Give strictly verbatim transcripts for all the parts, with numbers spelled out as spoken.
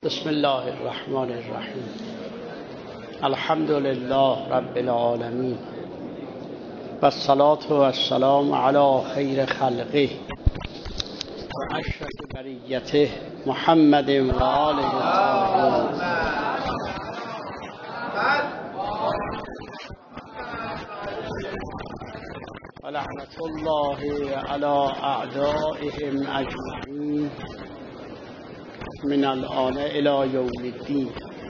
بسم الله الرحمن الرحیم. الحمد لله رب العالمین و الصلاة و السلام علی خیر خلقه و اشرف بریته محمد و آله الطاهرین. و لعنت الله علی اعدائهم اجمعین من الآن الی یوم الدین.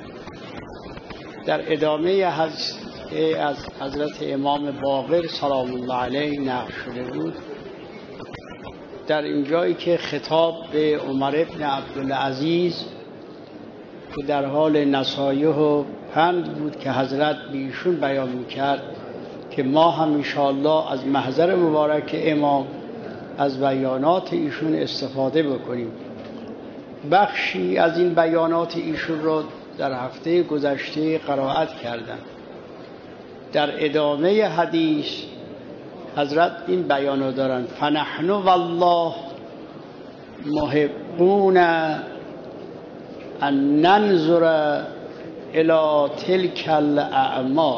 در ادامه از حضرت امام باقر سلام الله علیه نقل شده بود، در اینجایی که خطاب به عمر ابن عبدالعزیز که در حال نصایح و پند بود که حضرت به ایشون بیان میکرد که ما هم انشاءالله از محضر مبارک امام از بیانات ایشون استفاده بکنیم. بخشی از این بیانات ایشون را در هفته گذشته قرائت کردم. در ادامه حدیث حضرت این بیانو دارن: فنحن والله محبون ان ننظر الى تلك الاعمال.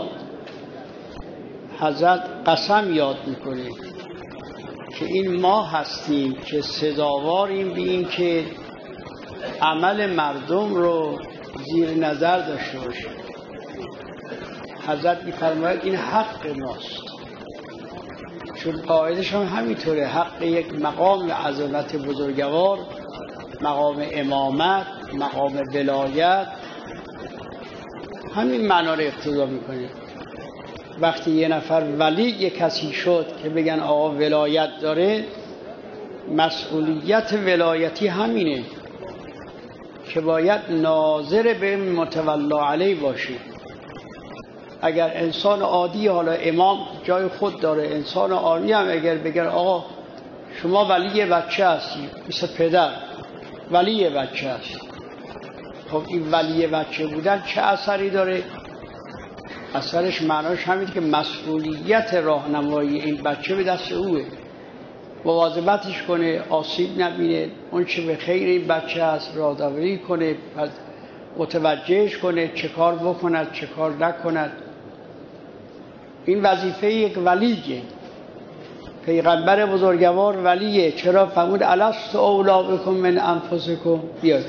حضرت قسم یاد میکنه که این ما هستیم که سزاواریم به این که عمل مردم رو زیر نظر داشته باشیم. حضرت می‌فرماید این حق ماست، چون قاعدش هم همینطوره. حق یک مقام عظمت بزرگوار، مقام امامت، مقام ولایت، همین معنا رو اقتضا میکنه. وقتی یه نفر ولی یک کسی شد که بگن آقا ولایت داره، مسئولیت ولایتی همینه که باید ناظر به متولا علیه باشه. اگر انسان عادی، حالا امام جای خود داره، انسان عادی هم اگر بگن آقا شما ولی بچه هستی، مثل پدر ولی بچه هستی، خب این ولی بچه بودن چه اثری داره؟ اثرش معناش همینه که مسئولیت راهنمایی این بچه به دست اوه. مواظبتش کنه، آسیب نبینه، اون چه به خیر این بچه هست راهداری کنه، متوجهش کنه چه کار بکند چه کار نکند. این وظیفه یک ولیه. پیغمبر بزرگوار ولیه. چرا؟ فرمود الست اولی بکم من انفسکم. بیاد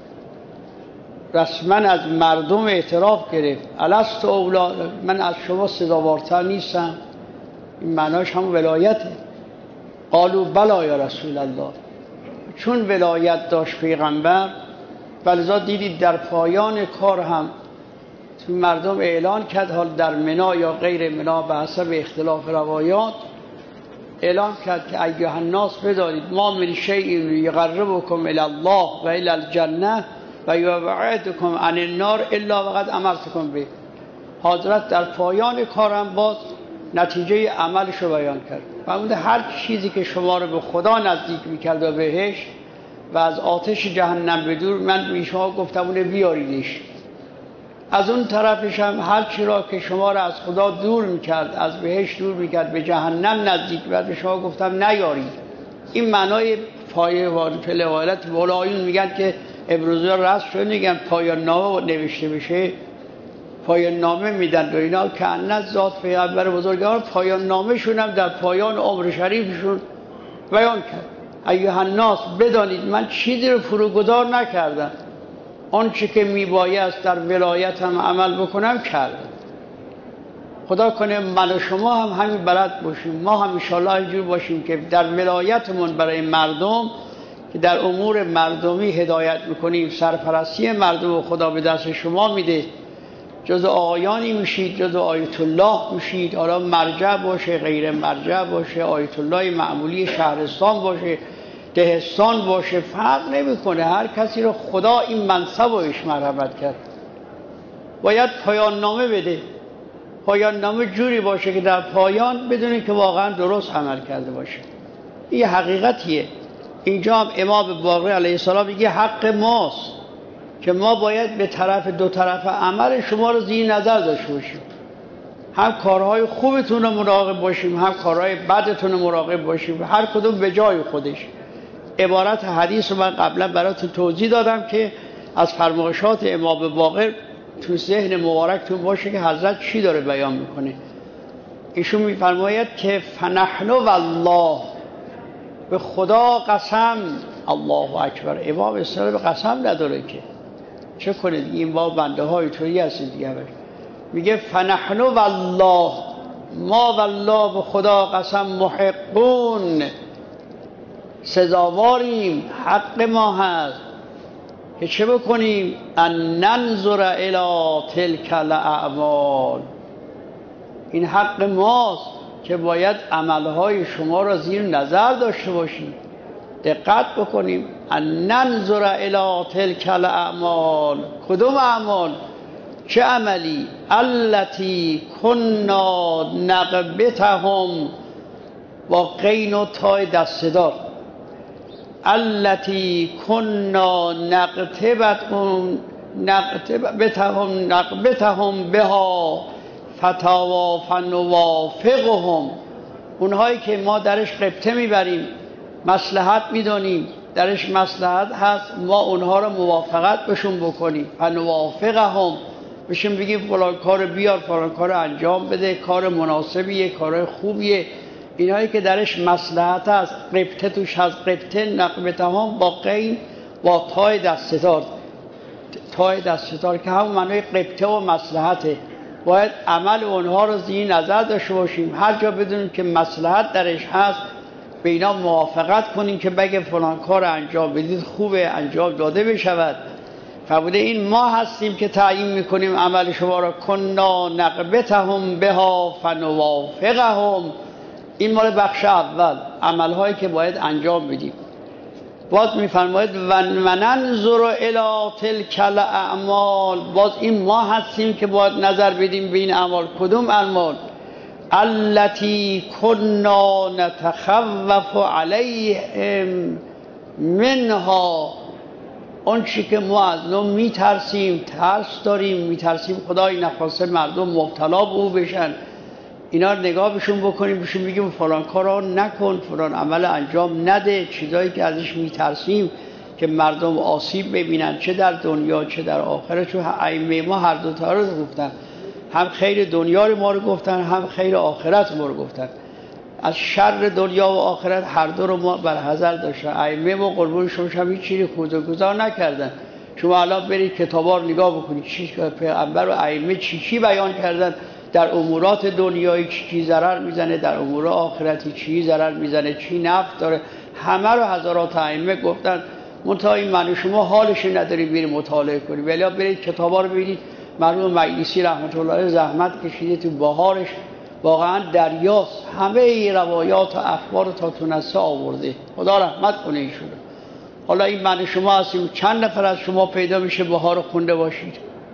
رسما از مردم اعتراف گرفت. الست اولی، من از شما سزاوارتر نیستم. این معناش هم ولایته. قالوا بلا یا رسول الله. چون ولایت داشت پیغمبر، ولذا دیدید در پایان کار هم تو مردم اعلان کرد، حال در منا یا غیر منا به حسب اختلاف روایات، اعلان کرد که ایها الناس بدانید ما من شیء یقربکم الی الله و الی الجنه و یبعدکم عن النار الا وقد امرتکم به. حضرت در پایان کار هم باز نتیجه عملش رو بیان کرد. فرمود هر چیزی که شما رو به خدا نزدیک میکرد و بهش و از آتش جهنم بدور، من به شما گفتم اونه بیاریدش. از اون طرفش هم هر چی را که شما رو از خدا دور میکرد، از بهش دور میکرد، به جهنم نزدیک میکرد، به شما گفتم نیارید. این معنای پایه وارد روایت. ولایون میگن که امروزه رسم شد، میگن پایان نامه نوشته بشه، پایان نامه میدن و اینا، که انت ذات پیغمبر بزرگوار پایان نامه شون هم در پایان عمر شریفشون بیان کرد. ایها الناس بدانید من چیزی رو فروگذار نکردم، آنچه که میبایست در ولایت هم عمل بکنم کردم. خدا کنه من و شما هم همین بلد باشیم، ما هم انشاءالله اینجور باشیم که در ولایتمون برای مردم که در امور مردمی هدایت میکنیم، سرپرستی مردم و خدا به دست شما میده، جز آقایانی میشید، جز آیت الله میشید. حالا مرجع باشه، غیر مرجع باشه، آیت الله معمولی شهرستان باشه، دهستان باشه، فرق نمیکنه. هر کسی رو خدا این منصب و بهش مرحمت کرد. باید پایان نامه بده. پایان نامه جوری باشه که در پایان بدونید که واقعا درست عمل کرده باشه. این حقیقتیه. اینجا هم امام باقر علیه السلام میگه حق ماست که ما باید به طرف دو طرف عمل شما رو زیر نظر داشته باشیم. هم کارهای خوبتون رو مراقب باشیم، هم کارهای بدتون رو مراقب باشیم، هر کدوم به جای خودش. عبارت حدیث رو من قبلا براتون توضیح دادم که از فرمایشات امام باقر تو ذهن مبارکتون باشه که حضرت چی داره بیان میکنه. ایشون میفرماید که فنحن والله، به خدا قسم، الله اکبر. امام اصرار به قسم نداره که چه کنید، این با بنده های تویی هستید دیگه. میگه فنحن والله، ما والله به خدا قسم، محقون، سزاواریم، حق ما هست که چه بکنیم؟ ان ننظر الی تلک الاعمال، این حق ماست که باید عملهای شما را زیر نظر داشته باشیم، دقت بکنیم. ان ننظر الی تلک الاعمال، کدوم اعمال؟ چه عملی؟ التی کنا نقبتهم، با قین و تای دستدار، التی کنا نقتبتهم نقتبتهم نقبتهم بها فتاوا فنوافقهم، اونهایی که ما درش قبطه میبریم، مصلحت میدونیم درش مصلحت هست، ما اونها رو موافقت بشون بکنیم، فنوافقهم، بشون بگیم فلان کار بیار، فلان کار انجام بده، کار مناسبیه، کار خوبیه، اینهایی که درش مصلحت هست، قبطه توش هست. قبطه نقبتهم با قین با تای دستتار، تای دستتار که همون معنی قبطه و مصلحته. باید عمل اونها رو زیر نظر داشته باشیم، هر جا بدونیم که مصلحت درش هست به اینا موافقت کنیم که بگه فلان کار انجام بدید، خوبه انجام داده بشود. فرموده این ما هستیم که تعیین میکنیم عمل شما را، کنا نقبتهم بها فنوافقهم. این مال بخش اول، عملهایی که باید انجام بدیم. باز میفرماید و ننظر الی تلک الاعمال، باز این ما هستیم که باید نظر بدیم به این اعمال. کدوم اعمال؟ التی کنا نتخوف علیهم منها، اون چی که ما از اون میترسیم، ترس داریم، میترسیم خدای نخواسته مردم مبتلا به او بشن، اینا رو نگاه بشون بکنیم، بشون بگیم فلان کارا نکن، فلان عمل انجام نده، چیزایی که ازش میترسیم که مردم آسیب ببینن، چه در دنیا چه در آخرت. چون ائمه ما هر دو تا رو گفتن، هم خیر دنیا رو ما رو گفتن، هم خیر آخرت ما رو گفتن. از شر دنیا و آخرت هر دو رو ما بر حذر داشتن. ائمه ما قربون شما هم هیچ چیزی خودگذار نکردن. شما الان برید کتابا رو نگاه بکنید، چی پیغمبر و ائمه چی چی بیان کردن در امورات دنیایی، چی چی ضرر میزنه، در امور آخرتی چی ضرر میزنه، چی نفع داره، همه رو هزارات ائمه گفتن. منتها این من شما حالش نداریم برید مطالعه کنید. ولی برید کتابا رو ببینید. مرحوم مجلسی رحمت الله علیه زحمت کشیده تو بهارش، واقعا دریاست، همه روایات و اخبار تا تونسته آورده. خدا رحمت کنه ایشون. حالا این من شما هستیم، چند نفر از شما پیدا میشه بهار رو خونده باشید؟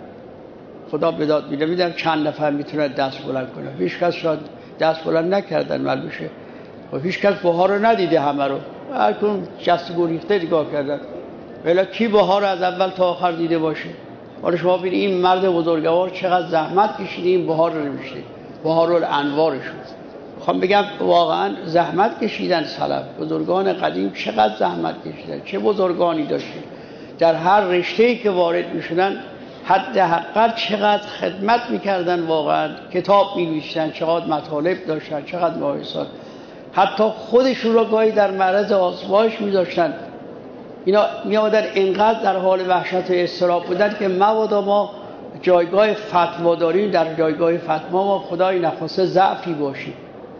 خدا بداد میده. میدم چند نفر میتونه دست بلند کنه. هیچ کس شاید دست بلند نکردن معلومه. و هیچ کس بهار رو ندیده، همه رو هر کدوم جست گریخته نگاه کردن. ولی کی بهار رو از اول تا آخر دیده باشه؟ حالا شما ببینید این مرد بزرگوار چقدر زحمت کشیده این بهار رو نوشته، بهار الانوارشون. میخوام بگم واقعا زحمت کشیدن سلف، بزرگان قدیم چقدر زحمت کشیدن، چه بزرگانی داشتن در هر رشته‌ای که وارد میشدن، حد حقا چقدر خدمت میکردن، واقعا کتاب می‌نوشتن، چقدر مطالب داشتن، چقدر مباحثات، حتی خودشون رو گاهی در معرض آزمایش میذاشتن. اینا میامدن اینقدر در حال وحشت و اضطراب بودن که مبادا ما جایگاه فتوا داریم، در جایگاه فتوا ما خدای نخواسته ضعفی باشیم.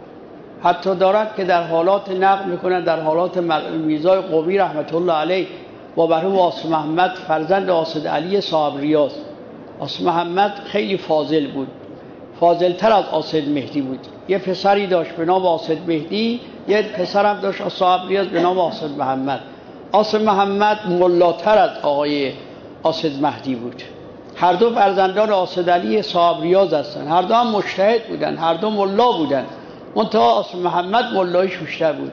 حتی دارند که در حالات نقل میکنن، در حالات میرزای قمی رحمت الله علیه با مرحوم آصف محمد فرزند آصد علی صاحب ریاض. آصف محمد خیلی فاضل بود، فاضلتر از آصد مهدی بود. یه پسری داشت به نام آصد مهدی، یه پسرم داشت صاحب ریاض به نام آصد محمد. آصف محمد ملاتر از آقای آصد مهدی بود. هر دو فرزندان آصد علی صاحب ریاض هستن، هر دو هم مجتهد بودن، هر دو ملا بودن. منتها آصف محمد ملایش بیشتر بود.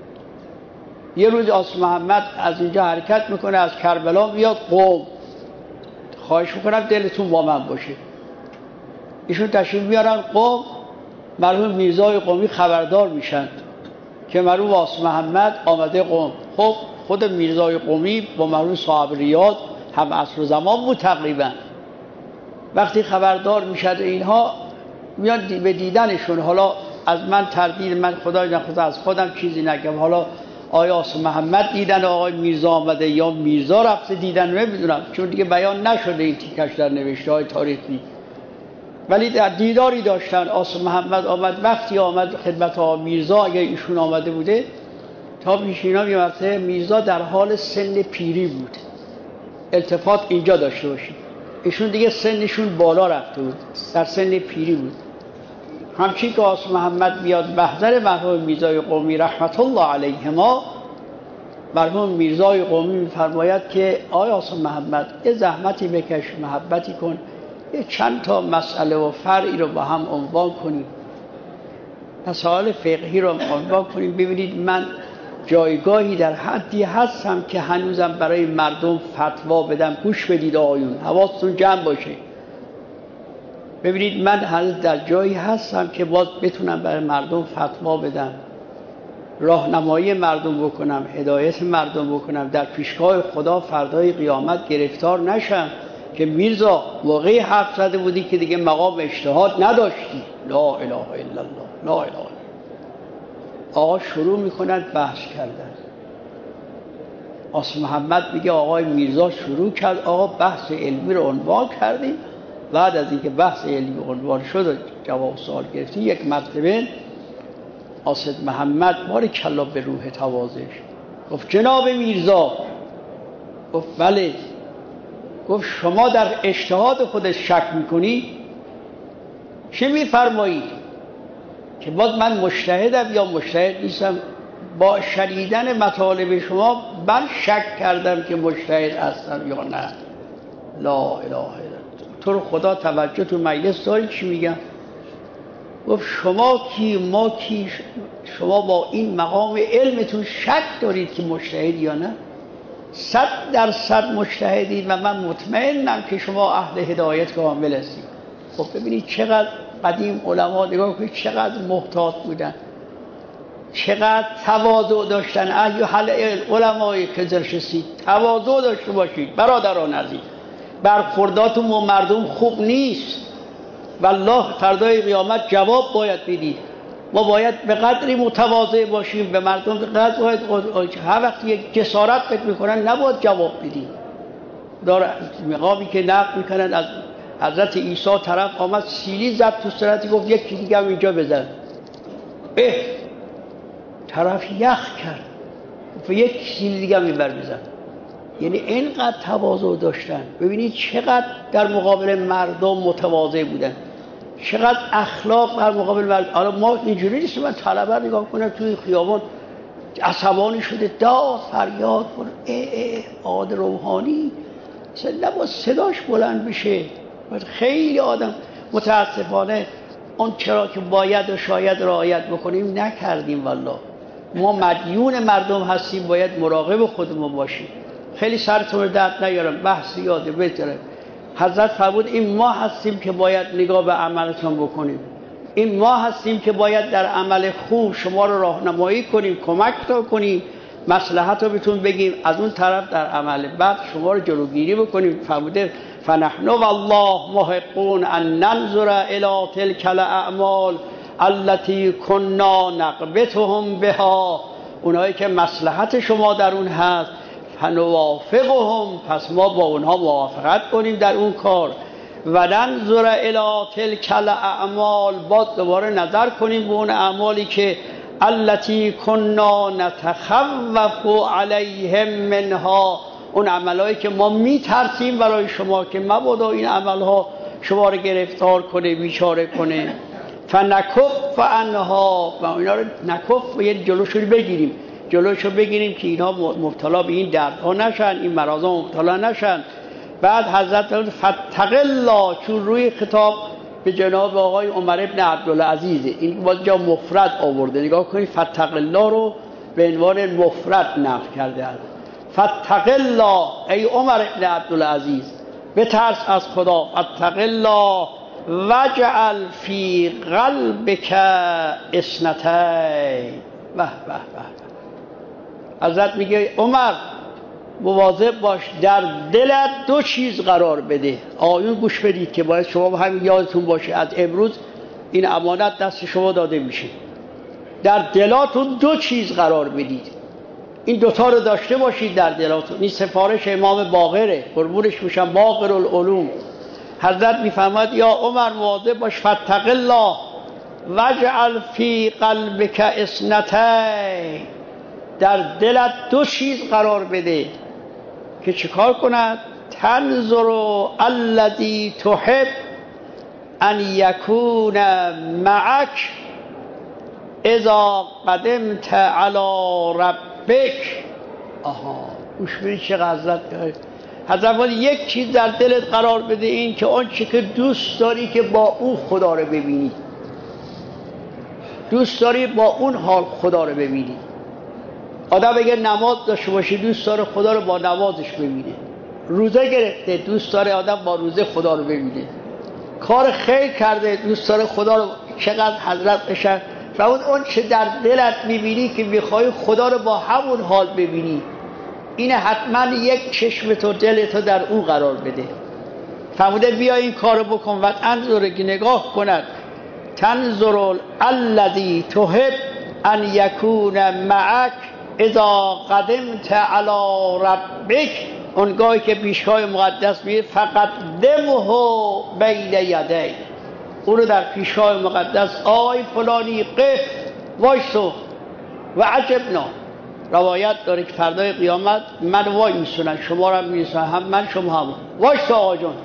یه روز آصف محمد از اینجا حرکت میکنه، از کربلا میاد قم. خواهش میکنم دلتون با من باشه. ایشون تشریف میارن قم. مرحوم میرزای قمی خبردار میشن که مرحوم آصف محمد آمده قم. خب خود میرزای قمی با مرحوم صاحب ریاض هم عصر و زمان بود تقریبا. وقتی خبردار میشد اینها میاد به دیدنشون. حالا از من تردید، من خدای نخواست از خودم چیزی نگم، حالا آیا آصف محمد دیدن آقای میرزا آمده یا میرزا رفته دیدن نمیدونم، چون دیگه بیان نشده این تیکش در نوشته های تاریخی، ولی در دیداری داشتن. آصف محمد آمد، وقتی آمد خدمت آقای میرزا، اگر ایشون آمده بوده تا پیش اینا میمرده، میرزا در حال سن پیری بود. التفات اینجا داشته باشید، ایشون دیگه سنشون بالا رفته بود، در سن پیری بود. همچین که آصف محمد بیاد محضر مرحوم میرزای قمی رحمت الله علیهما، مرحوم میرزای قمی میفرماید که آقای آصف محمد یه زحمتی بکش، محبتی کن، یه چند تا مسئله و فرعی رو با هم عنوان کنیم، مسائل فقهی رو عنوان کنیم، ببینید من جایگاهی در حدی هستم که هنوزم برای مردم فتوا بدم. گوش بدید آقایون، حواستون جمع باشه. ببینید من هنوز در جایی هستم که باز بتونم برای مردم فتوا بدم، راهنمایی مردم بکنم، هدایت مردم بکنم، در پیشگاه خدا فردای قیامت گرفتار نشم که میرزا واقعی حرف زده بودی که دیگه مقام اجتهاد نداشتی. لا اله الا الله، لا اله الا الله. آقا شروع میکنند بحث کردن. آصف محمد میگه آقای میرزا شروع کرد، آقا بحث علمی رو عنوان کردیم. بعد از اینکه بحث علمی عنوان شد و جواب سوال گرفتی، یک مرتبه آصف محمد باری کلا به روح تواضعش گفت جناب میرزا. گفت بله. گفت شما در اجتهاد خودت شک میکنی؟ چه میفرمایی؟ که باز من مجتهدم یا مجتهد نیستم؟ با شنیدن مطالب شما من شک کردم که مجتهد هستم یا نه. لا اله الا الله. تو رو خدا توجه تو مجلس داری چی میگم؟ گفت شما کی، ما کی، شما با این مقام علمتون شک دارید که مجتهد یا نه؟ صد درصد مجتهدید و من مطمئنم که شما اهل هدایت کامل هستید. خب ببینید چقدر قدیم علما نگاه کنید چقدر محتاط بودن، چقدر تواضع داشتن. ایها العلمای که نشستید تواضع داشته باشید برادران عزیز. برخورداتون با مردم خوب نیست، والله فردای قیامت جواب باید بدید. ما باید به قدری متواضع باشیم به مردم، به قدر باید هر وقت یک جسارت فکر میکنن نباید جواب بدیم. داره مقامی که نقل میکنن از حضرت عیسی، طرف آمد سیلی زد تو صورتی، گفت یکی دیگه هم اینجا بزن. اه طرف یخ کرد، گفت یک سیلی دیگه هم اینور بزن. یعنی اینقدر تواضع داشتن. ببینید چقدر در مقابل مردم متواضع بودن، چقدر اخلاق در مقابل مردم. حالا ما اینجوری نیست من طلبه نگاه کنم توی خیابان عصبانی شده داد فریاد کنه اه اه آد روحانی نباید صداش بلند بشه. خیلی آدم متاسفانه اون چرا که باید و شاید رعایت بکنیم نکردیم. والله ما مدیون مردم هستیم، باید مراقب خودمون باشیم. خیلی سرتون رو درد نیارم، بحث یاده بذاره. حضرت فرمود این ما هستیم که باید نگاه به عملتون بکنیم، این ما هستیم که باید در عمل خوب شما رو راهنمایی کنیم، کمک کنیم، مصلحت رو بهتون بگیم، از اون طرف در عمل بعد شما رو جلوگیری بکنیم. فرموده فنحن والله محقون ان ننظر الی تلک الاعمال التي كنا نقبتهم بها. اونایی که مصلحت شما در اون هست فنوافقهم، پس ما با اونها موافقت کنیم در اون کار. و ننظر الی تلک الاعمال، باز دوباره نظر کنیم به اون اعمالی که التي كنا نتخوف علیهم منها، اون عملهایی که ما میترسیم برای شما که مبادا این عملها شما رو گرفتار کنه، بیچاره کنه. فنکف عنها، و اینا رو نکف، یعنی جلوشو بگیریم، جلوشو بگیریم که اینا مبتلا به این دردها نشن، این مرضا مبتلا نشن. بعد حضرت فتق الله، چون روی خطاب به جناب آقای عمر ابن عبدالعزیز، این باز جا مفرد آورده، نگاه کنید فتق الله رو به عنوان مفرد نقل کرده است. فتق الله ای عمر ابن عبدالعزیز، بترس از خدا. فتق الله وجعل فی قلبک اثنتین. به به به. حضرت میگه عمر مواظب باش در دلت دو چیز قرار بده. آیون گوش بدید که باید شما همین یادتون باشه از امروز این امانت دست شما داده میشه. در دلاتون دو چیز قرار بدید، این دوتا رو داشته باشید در دلاتون. این سفارش امام باقره، قربونش میشم، باقر العلوم. حضرت میفرماد یا عمر مواظب باش، فاتق الله واجعل فی قلبک اثنتین، در دلت دو چیز قرار بده که چیکار کند؟ تنظر الذی تحب ان یکون معک اذا قدمت علی ربک. آها گوش بدید چقدر حضرت حضرت یک چیز در دلت قرار بده، این که اون چی که دوست داری که با اون خدا رو ببینی، دوست داری با اون حال خدا رو ببینی. آدم اگه نماز داشته باشه دوست داره خدا رو با نمازش ببینه، روزه گرفته دوست داره آدم با روزه خدا رو ببینه، کار خیر کرده دوست داره خدا رو. چقدر حضرت بشن فرمود اون چه در دلت میبینی که میخوای خدا رو با همون حال ببینی، اینه حتما یک چشم تو دل تو در او قرار بده. فرموده بیا این کارو بکن و انظر که نگاه کند، تنظر الذی تحب ان یکون معک اذا قدمت علی ربک، اونگاهی که پیشگاه مقدس میره فقدمه بین یدی، او رو در پیشگاه مقدس آی فلانی قف وایسو. و عجبنا، روایت داره که فردای قیامت من وای میسونن، شما رو میسونن، هم من شما هم وایسو آقا جان،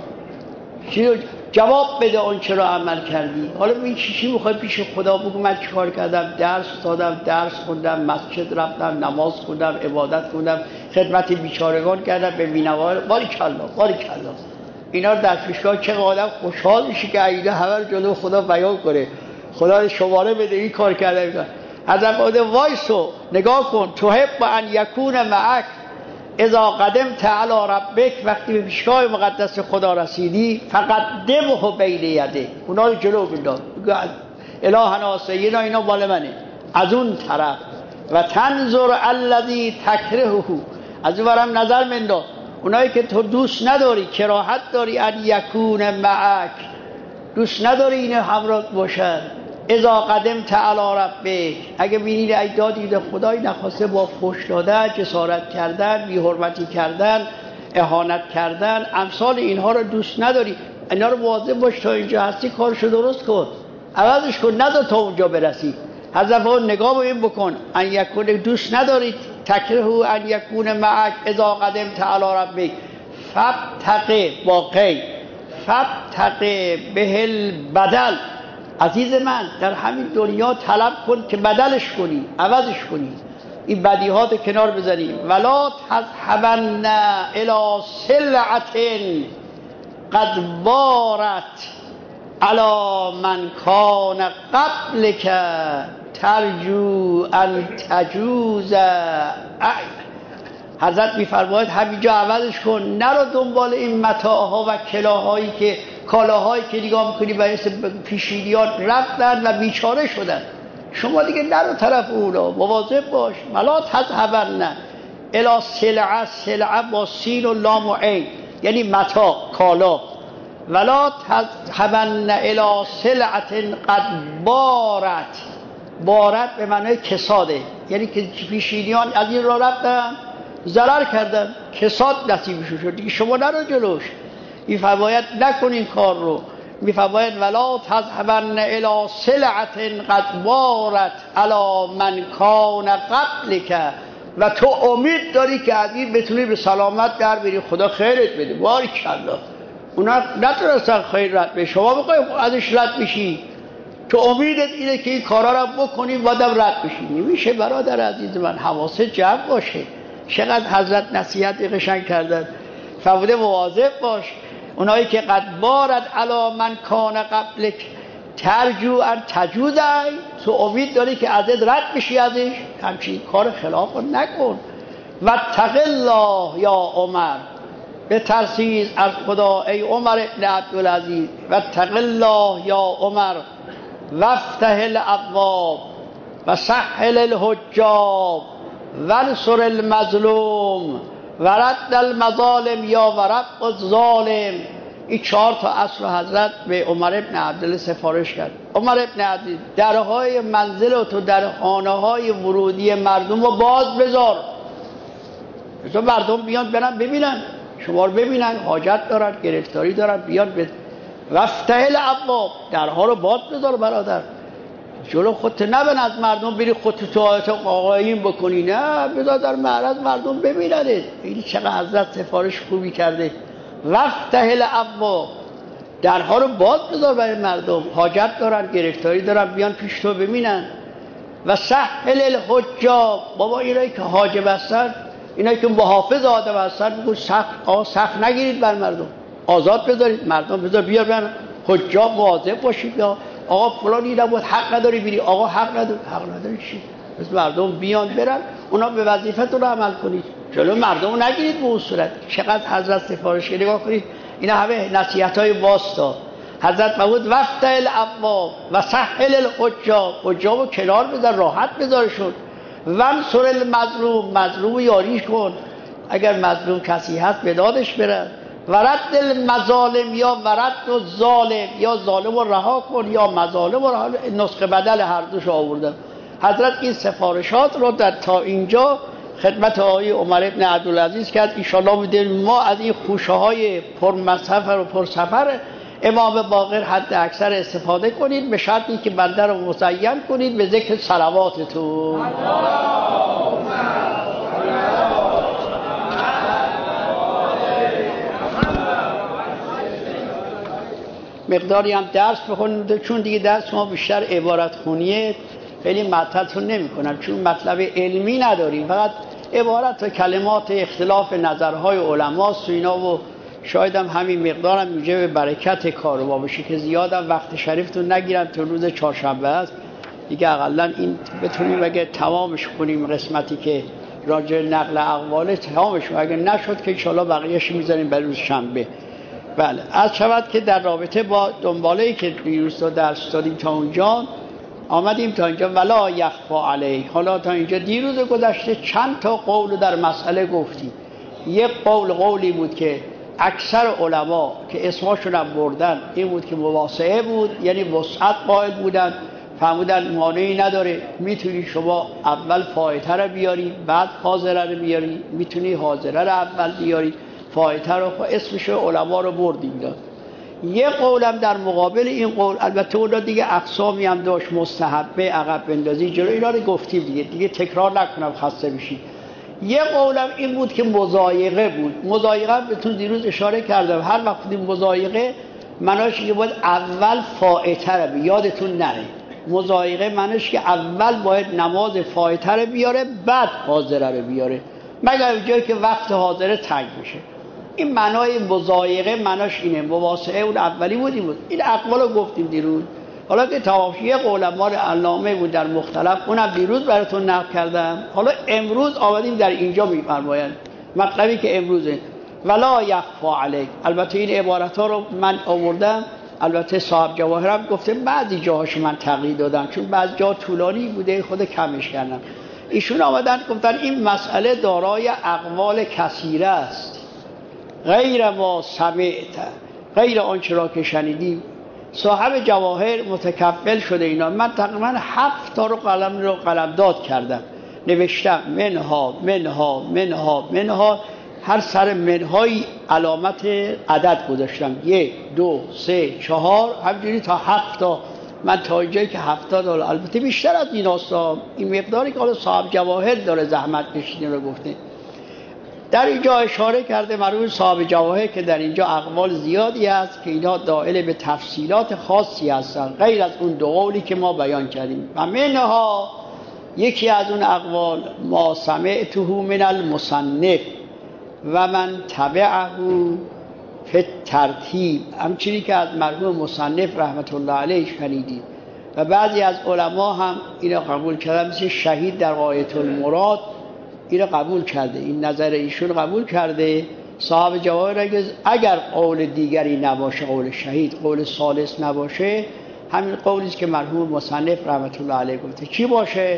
جواب بده اون چرا عمل کردی. حالا این چی چی میخوای پیش خدا بگو من چیکار کردم؟ درس دادم، درس خوندم، مسجد رفتم، نماز خوندم، عبادت خوندم، خدمت بیچارگان کردم، به بینوایان. باریکالله باریکالله. اینا رو در پیشگاه چه آدم خوشحال میشه که اینا همه رو جلو خدا بیان کنه، خدا شماره بده این کار کرده. حضرت بوده وایسو نگاه کن، تحب ان یکون معک اذا قدمت علی ربک، وقتی به پیشگاه مقدس خدا رسیدی فقدمه بین یده، اونا رو جلو بنداز، الهنا سیدنا اینا مال منه، از اون طرف. و تنظر الذی تکرهه، از اون ورم نظر منداز اونایی که تو دوست نداری، کراهت داری، ان یکون معک، دوست نداری این همراه باشن. اذا قدمت علی ربک، اگه بینید ای دادی خدای نخواسته با فحش دادن، جسارت کردن، بی‌حرمتی کردن، اهانت کردن، امثال اینها رو دوست نداری، اینا رو مواظب باش تا اینجا هستی کارشو درست کن، عوضش کن، نذار تا اونجا برسی. حضرت اون نگاه رو این بکن، ان یکون دوست ندارید، تکره ان یکون معک اذا قدمت علی ربک فابتغ باقی فابتغ به البدل. عزیز من در همین دنیا طلب کن که بدلش کنی، عوضش کنی، این بدیهات کنار بزنی. ولا تذهبن الی سلعة قد بارت علی من کان قبلک ترجو ان تجوز. حضرت میفرماید همینجا عوضش کن، نرو دنبال این متاعها و کلاهایی که کالاهایی که نگاه میکنی و پیشینیان رفتن و بیچاره شدن، شما دیگه نرو طرف اونا، مواظب باش. ولا تذهبن الی سلعة، سلعة با سین و لام و عین یعنی متاع، کالا. ولا تذهبن الی سلعة قد بارت، بارت به معنای کساده، یعنی که پیشینیان از این را رفتن ضرر کردن، کساد نصیبشون شد، دیگه شما نرو جلوش. میفرماید نکن این کار رو. میفرماید ولا تذهبن الی سلعة قد بارت علی من کان قبلک، و تو امید داری که از این بتونی به سلامت در بری، خدا خیرت بده، باریکالله. اونا نتونستن خیر رد به شما بخوای ازش رد میشی، تو امیدت اینه که این کارا رو بکنی بعدم رد بشی. نمیشه برادر عزیز من، حواست جمع باشه. چقدر حضرت نصیحت قشنگ کردن، فرموده مواظب باش اونایی که قد بارد علی من کان قبلک ترجو ان تجوز، تو امید داری که ازت رد بشی ازش، همچین کار خلاف رو نکن. و اتق الله یا عمر، به ترسیز از خدا ای عمر ابن عبدالعزیز. و اتق الله یا عمر وافتح الابواب و سهل الحجاب وانصر المظلوم ورد المظالم یا ورق الظالم. این چهار تا اصل حضرت به عمر ابن عبدالله سفارش کرد. عمر ابن عبدالله درهای منزل تو در خانه های ورودی مردم رو باز بذار، بذار مردم بیان برن ببینن، شما رو ببینن، حاجت دارن، گرفتاری دارن، بیان به وفتح الابواب، درها رو باز بذار برادر. جلو خودت نبن از مردم بری خودت تو آیت آقایین بکنی، نه بذار در معرض مردم ببیننه. این چقدر حضرت سفارش خوبی کرده. وفتح الابواب، درها رو باز بذار برای مردم، حاجت دارن، گرفتاری دارن، بیان پیش تو ببینن. و سهل الحجاب، بابا اینایی که حاجب هستن، اینایی که محافظ آدم هستن، بگو سخت آقا سخت نگیرید بر مردم، آزاد بذارید مردم، بذار بیار برن حجاب مواظب باشید. یا آقا فلان این نبود حق نداری بری، آقا حق نداری، حق نداری چی؟ بس مردم بیان برن، اونا به وظیفتون عمل کنید، جلو مردم نگیرید به اون صورت. چقدر حضرت سفارش کرد، نگاه کنید اینا همه نصیحت‌های واسطا. حضرت فرمود وفتح الابواب و سهل الحجاب، حجابو کنار بذار، راحت بذارشون. وانصر المظلوم، مظلوم یاری کن، اگر مظلوم کسی هست به دادش برن. ورد المظالم یا ورد الظالم، یا ظالم رو رها کن یا مظالم رو رها کن. نسخه بدل هر دوش آوردن. حضرت این سفارشات رو در تا اینجا خدمت آقای عمر ابن عبدالعزیز کرد. انشاءالله می‌دونیم ما از این خوشه های پرمسافر و پرسفر امام باقر حد اکثر استفاده کنید، به شرطی که بنده رو مزین کنید به ذکر صلواتتون. مقداری هم درس بخونید، چون دیگه درس ما بیشتر عبارت خونیه، خیلی مطلبتون نمی کنم چون مطلب علمی نداریم، فقط عبارت و کلمات اختلاف نظرهای علما و اینا، و شاید هم همین مقدارم میشه به برکت کار ما بشه که زیادم وقت شریفتون نگیرم. تو روز چهارشنبه است دیگه، اقلا این بتونیم اگه تمامش کنیم قسمتی که راجع نقل اقواله تمامش، اگه نشد که انشاءالله بقیه‌اش میذاریم برای روز شنبه. بله، از شود که در رابطه با دنباله‌ای که دیروز درس دادیم تا اونجا آمدیم تا اینجا ولا یخفا علیه. حالا تا اینجا دیروز گذشته چند تا قول در مسئله گفتیم. یک قول قولی بود که اکثر علما که اسماشون هم بردن این بود که مواسعه بود، یعنی وسعت قائل بودن، فرمودن مانعی نداره، میتونی شما اول فائته رو بیاری بعد حاضره رو بیاری، میتونی حاضره رو اول بیاری فائته رو، اسمش علما رو بردیم داد. یه قولم در مقابل این قول، البته اونا دیگه اقسامی هم داشت، مستحبه، عقب بندازی، جلو اینا رو گفتیم دیگه دیگه تکرار نکنم خسته بشید. یه قولم این بود که مضایقه بود. مضایقه بهتون دیروز اشاره کردم، هر وقت این مضایقه معناش که باید اول فائته رو بیاره، یادتون نره مضایقه معناش که اول باید نماز فائته رو بیاره بعد حاضره رو بیاره، مگر جایی که وقت حاضره تنگ بشه. این معنای مضایقه معناش اینه، مواسعه اون اولی بودی بود. این اقوال رو گفتیم دیروز. حالا که توافیه علما علامه بود در مختلف، اونم دیروز براتون نقل کردم. حالا امروز آمدیم در اینجا میفرمایند مطلبی که امروزه ولا یخفا علیک. البته این عبارت ها رو من آوردم، البته صاحب جواهرم گفته بعضی جاهاش من تغییر دادم چون بعضی جا طولانی بوده خود کمش کردم. ایشون آمدن گفتن این مسئله دارای اقوال کثیره است، غیر ما سمعت، غیر آنچه را که شنیدیم. صاحب جواهر متکفل شده اینا، من تقریبا هفت تا رو قلم رو قلمداد کردم، نوشتم منها منها منها منها، هر سر منهای علامت عدد گذاشتم، یک دو سه چهار همجوری تا هفت تا. من تا اینجایی که هفتاد، البته بیشتر از این هستا، این مقداری که حالا صاحب جواهر داره زحمت کشیدن رو گفته. در اینجا اشاره کرده مرحوم صاحب جواهر که در اینجا اقوال زیادی است که اینا دائل به تفصیلات خاصی هستند غیر از اون دو قولی که ما بیان کردیم. و منها، یکی از اون اقوال ما سمعته من المصنف و من تبعه فی الترتیب، همچنین که از مرحوم مصنف رحمت الله علیه شنیدید. و بعضی از علما هم اینو قبول کردن، مثل شهید در غایة المراد اینو قبول کرده، این نظر ایشون قبول کرده. صاحب جواهر اگر قول دیگری نباشه، قول شهید قول ثالث نباشه، همین قولی است که مرحوم مصنف رحمت الله علیه گفته. چی باشه؟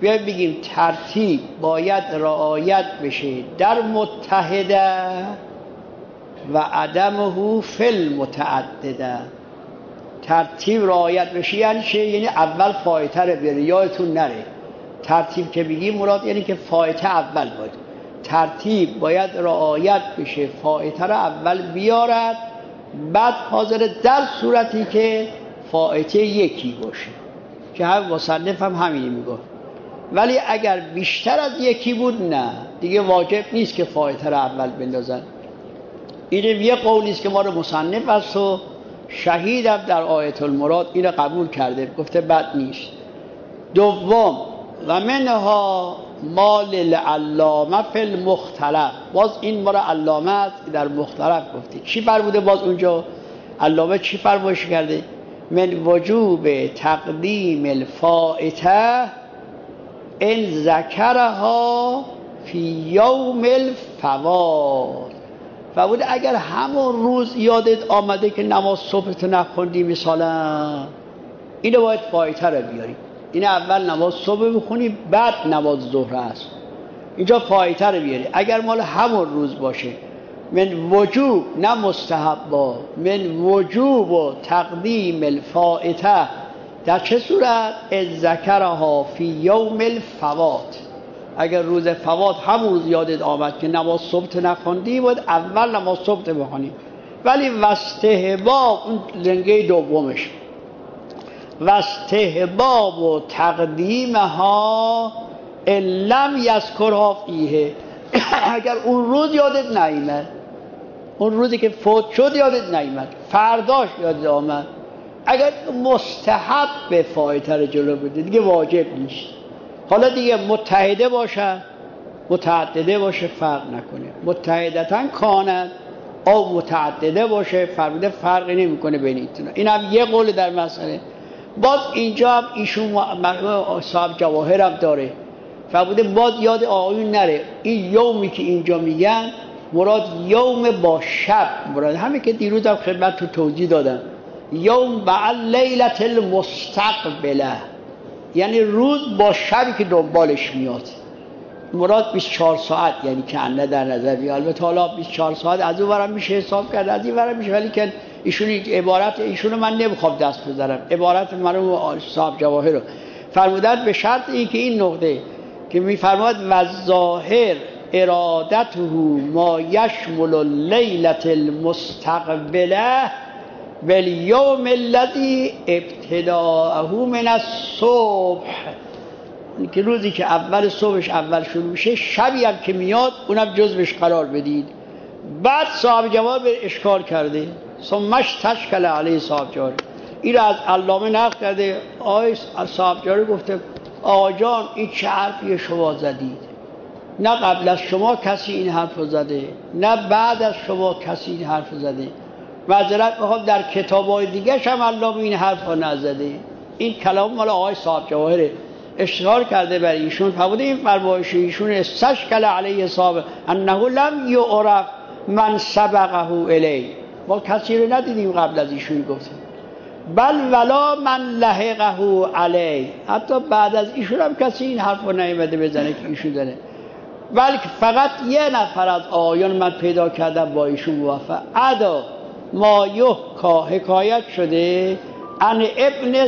بیایم بگیم ترتیب باید رعایت بشه در متحده و عدمه فی المتعدده. ترتیب رعایت بشه یعنی چه؟ یعنی اول فایته رو بیاره، یادتون نره ترتیب که بگیم مراد یعنی که فایته اول باید، ترتیب باید رعایت بشه، فایته رو اول بیارد، بعد حاضر در صورتی که فایته یکی باشه که هم مصنف هم همینی میگه. ولی اگر بیشتر از یکی بود نه دیگه واجب نیست که فایته رو اول بندازن. این یه قولیست که ما رو مصنف است و شهیدم در آیت المراد این قبول کرده، گفته بد نیست. دوم و منها ما للعلامه فی المختلف، باز این ما را علامه است در مختلف گفته. چی فرموده باز اونجا علامه چی فرمایش کرده؟ من وجوب تقدیم الفائته ان ذکرها فی یوم الفوات. فرموده اگر همون روز یادت آمده که نماز صبح تو نخوندی مثلا، اینو باید فایته رو بیاری. این اول نماز صبح بخونی بعد نماز ظهر است، اینجا فایته رو بیاری. اگر مال همون روز باشه من وجوب نه مستحب با من وجوب و تقدیم الفائته در چه صورت؟ از ذکرها فی یوم الفوات. اگر روز فوات همون روز یادت آمد که نماز صبح نخوندی باید اول نماز صبح بخونی. ولی واستحباب اون لنگه دومش واستحباب و تقدیمها ان لم یذکرها فیه. اگر اون روز یادت نیامد، اون روزی که فوت شد یادت نیامد، فرداش یادت آمد، اگر مستحب به فایته رو جلو بده دیگه واجب نیست. حالا دیگه متحده باشه متعدده باشه فرق نکنه، متحدتن کانند او متعدده باشه فرموده فرقی نمیکنه بین اینا. این هم یه قول در مسئله. باز اینجا هم ایشون صاحب جواهر هم داره فرموده باز یاد آقایون نره این یومی که اینجا میگن مراد یوم با شب مراد، همین که دیروز هم خدمت تو توضیح دادم، یوم بعد لیلت المستقبله یعنی روز با شبی که دنبالش میاد. مراد بیست و چهار ساعت یعنی که انه در نظر بیاد. البته حالا بیست و چهار ساعت از اون ورم میشه حساب کرد از این ورم میشه، ولی که ایشون عبارت ایشونو من نمیخوام دست بذارم، عبارت منو صاحب جواهر رو فرمودن به شرط این که این نقطه که میفرماد و ظاهر ارادته ما یشمل لیلت المستقبله بالیوم الذی ابتداءه من الصبح، که روزی که اول صبحش اول شروع میشه شبی هم که میاد اونم جزوش قرار بدید. بعد صاحب جواب به اشکال کرده ثمش تشکل علیه صاحب جواب این را از علامه نقل کرده. آقای صاحب جواب گفته آقا جان این چه حرفی شما زدید؟ نه قبل از شما کسی این حرف رو زده نه بعد از شما کسی این حرف رو زده. معذرت میخوام در کتاب‌های دیگه هم علامه این حرف رو نزده. این کلام مال آقای صاحب جواهره اشتغال کرده بر ایشون. فرموده این فرمایش ایشون استشکل علیه صاحب انه لم یعرف من سبقه الی، ما کسی رو ندیدیم قبل از ایشون گفته، بل ولا من لحقه علی، حتی بعد از ایشون هم کسی این حرف رو نیامده بزنه که ایشون زنه، بلکه فقط یه نفر از آیان من پیدا کردم با ایشون موافق ادا ما یحکا حکایت شده ان ابن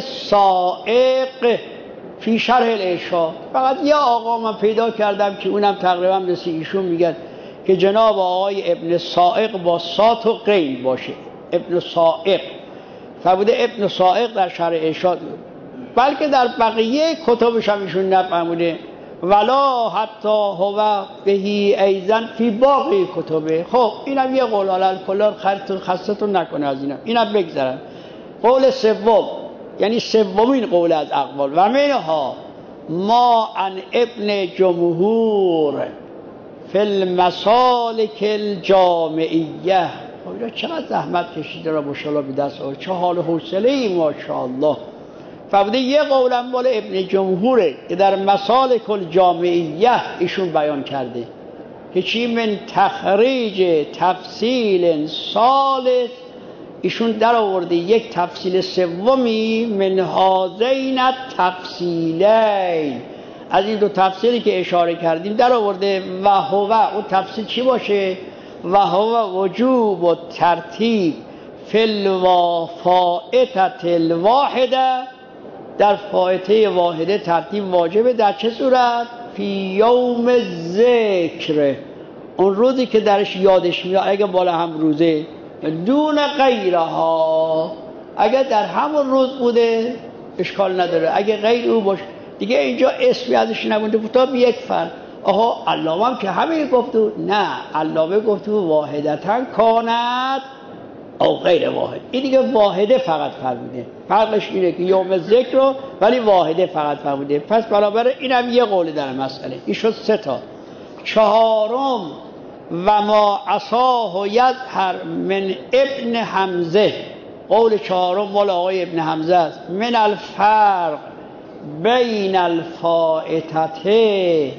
سائق فی شرح الاشا. فقط یه آقا من پیدا کردم که اونم تقریبا مثل ایشون میگن که جناب آقای ابن سائق با سات و غین باشه. ابن سائق فرموده ابن سائق در شرح اشا، بلکه در بقیه کتابش هم ایشون نفهموده ولا حتی هو بهی ایزن فی باقی کتبه. خب اینم یه قول علال کلار خرتون خستتون نکنه از اینم اینم بگذارم. قول سوم یعنی سومین قول از اقوال و منها ما ان ابن جمهور فی المسالک الجامعیه. خب چقدر زحمت کشیده را ماشاءالله به دست آورد، چه حال و حوصله ای ماشاءالله. فرموده یه قولم مال ابن جمهوره که در مسالک الجامعیه ایشون بیان کرده که چی من تخریج تفصیل ثالث، ایشون در آورده یک تفصیل سومی من هذین التفصیلین از این دو تفسیری که اشاره کردیم در آورده. و هو اون تفسیر چی باشه؟ و هو وجوب و ترتیب فی الفائتة الواحده، در فائته واحده ترتیب واجبه. در چه صورت؟ فی یوم ذکر، اون روزی که درش یادش میاد، اگه بالا هم روزه، دون غیرها، اگه در همون روز بوده اشکال نداره، اگه غیر او باشه دیگه اینجا اسمی ازش نمونده تا به یک فرد. آها علامه هم که همین گفتو، نه علامه گفتو واحدتا کانت او غیر واحد، این دیگه واحده فقط فرموده، فرقش اینه که یوم ذکر رو ولی واحده فقط فرموده. پس بنابراین اینم یه قول در مسئله. این شد سه تا. چهارم و ما عصاه یظهر من ابن حمزه، قول چهارم مال آقای ابن حمزه است. من الفرق بین الفائتة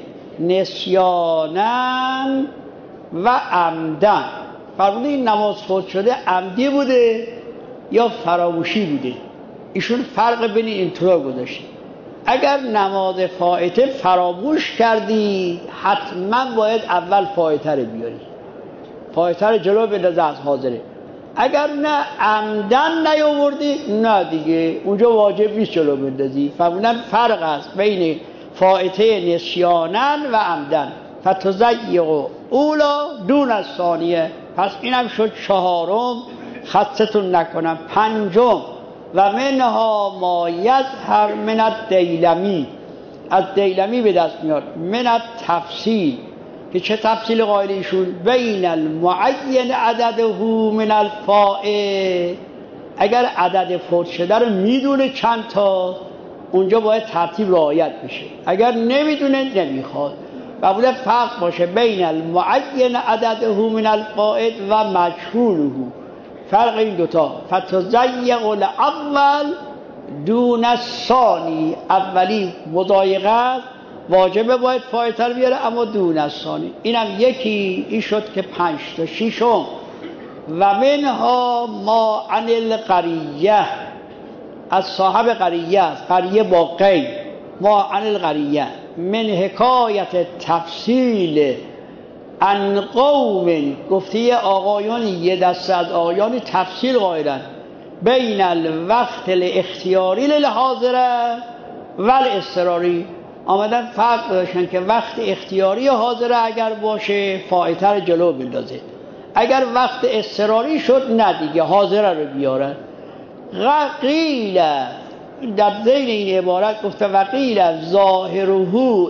نسیانا و عمدن، فرموده این نماز فوت شده عمدی بوده یا فراموشی بوده. ایشون فرق بین این طور گذاشته. اگر نماز فائته فراموش کردی حتما باید اول فائته رو بیاری، فائته رو جلو بندازی از حاضره. اگر نه عمدن نیاوردی نه دیگه اونجا واجب نیست جلو بندازی. فرمودن فرق است بین فائته نسیانن و عمدن، فتضیع اولا دون از ثانیه. پس اینم شد چهارم، خطتون نکنم. پنجم و منها ما یظهر من الدیلمی، از دیلمی به دست میاد. من التفصیل، که چه تفصیل قائل ایشون؟ بین المعین عدده من الفائت، اگر عدد فوت شده رو میدونه چند تا اونجا باید ترتیب رعایت بشه، اگر نمیدونه نمیخواد. و بوده فرق باشه بین المعین عدده من الفائت و مجهوله، فرق این دوتا. فتضیع الاول دون الثانی، اولی مضایقه است، واجبه باید فائته رو بیاره، اما دون الثانی. اینم یکی. این شد که پنج تا. ششم و منها ما عن القریه، از صاحب قریه است، قریه با قی، ما عن القریه من حکایت تفصیل ان قوم، گفته آقایان یه دست از آقایان تفصیل قائلن بین الوقت الاختیاری للحاضره و الاضطراری، آمدن فرق داشتن که وقت اختیاری حاضره اگر باشه فائته رو جلو بندازه، اگر وقت اضطراری شد نه دیگه حاضره رو بیارن. قیل در ذیل این عبارت گفته وقیل ظاهره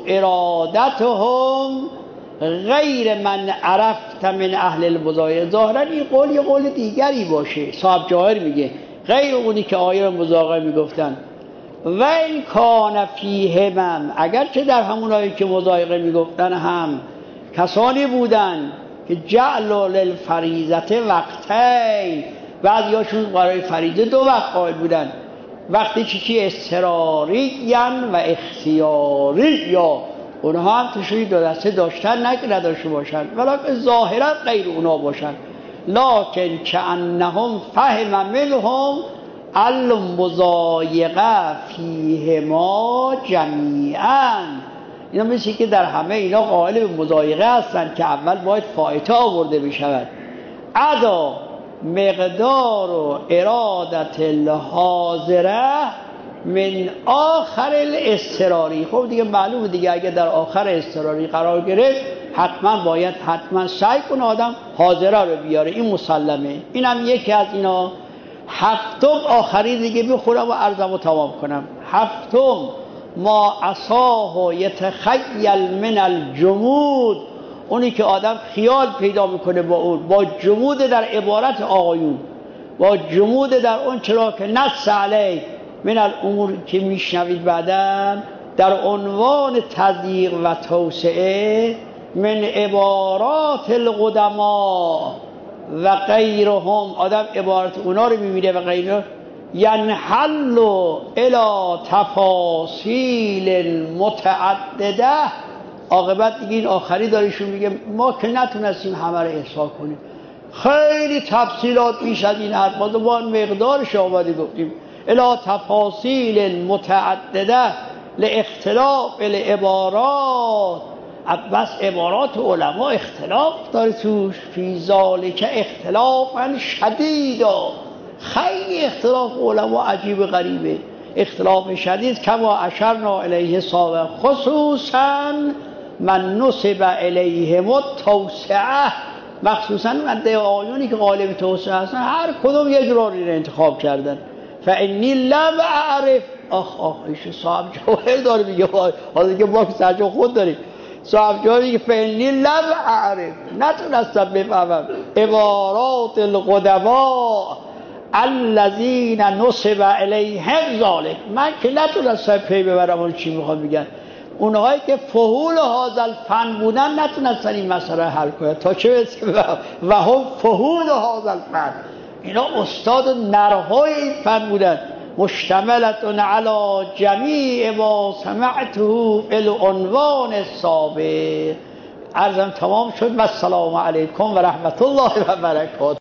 ارادتهم غیر من عرفت من اهل المضایقه، ظاهرا این قول یه قول دیگری باشه. صاحب جواهر میگه غیر اونی که آیه مضایقه میگفتن. و این کان فیهم، اگرچه در همون آیه که مضایقه میگفتن هم کسانی بودن که جعل للفریضه وقتین، بعضیاشون برای فریضه دو وقت قائل بودن، وقتی چی چی اضطراری و اختیاری، یا اونها هم توشوی دو دسته داشتن نه که نداشته باشن، ولیکن ظاهرا غیر اونا باشن. لکن کأنهم فهم منهم المضایقه فیهما جمیعا، اینا مثل که در همه اینا قائل به مضایقه هستن که اول باید فائته آورده بشود. ادا مقدار و ارادت الحاضره من آخر الاضطراری. خب دیگه معلومه دیگه اگه در آخر اضطراری قرار گرفت حتما باید حتما سعی کنه آدم حاضره رو بیاره، این مسلمه. اینم یکی از اینا. هفتم آخری دیگه بخورم و عرضم رو تمام کنم. هفتم ما عصاه یتخیل من الجمود، اونی که آدم خیال پیدا میکنه با اون، با جمود در عبارت آقایون، با جمود در اون چرا که نص علیه من الامور که میشنوید بعداً در عنوان تضییق و توسعه من عبارات القدما و غیرهم، آدم عبارت اونا رو میبینه و غیره، ینحل الی تفاصیل متعدده. عاقبت دیگه این آخری داریشون میگه ما که نتونستیم همه رو احصا کنیم، خیلی تفصیلات بیش از این حرف، با مقدارش آمده گفتیم الی تفاصیل متعدده لاختلاف العبارات، بس عبارات علما اختلاف داره توش، فی ذالک اختلافا شدیدا، خیلی اختلاف علما عجیب و غریبه، اختلاف شدید کما اشرنا الیه سابق، خصوصا من نسب الیهم التوسعه، مخصوصا مده آیونی که غالب توسعه هستن هر کدوم یه جوری رو انتخاب کردن. فانی لم اعرف، آخ آخ ایش صاحب جوهر داره میگه، حالا که ما سرجو خود داریم، صاحب جوهر میگه فانی لم اعرف، نتونستم بفهمم عبارات القدما الذین نسب الیهم ذالک، من که نتونستم پی ببرم اون چی میخوام بگن. اونهایی که فحول هذا الفن بودن نتونستن این مسئله حل کنن، تا چه برسه و هم فحول هذا الفن، اینا استاد نرهای این فن بودن. مشتملتون علی جمیع ما سمعته العنوان السابق. عرضم تمام شد و السلام علیکم و رحمت الله و برکاته.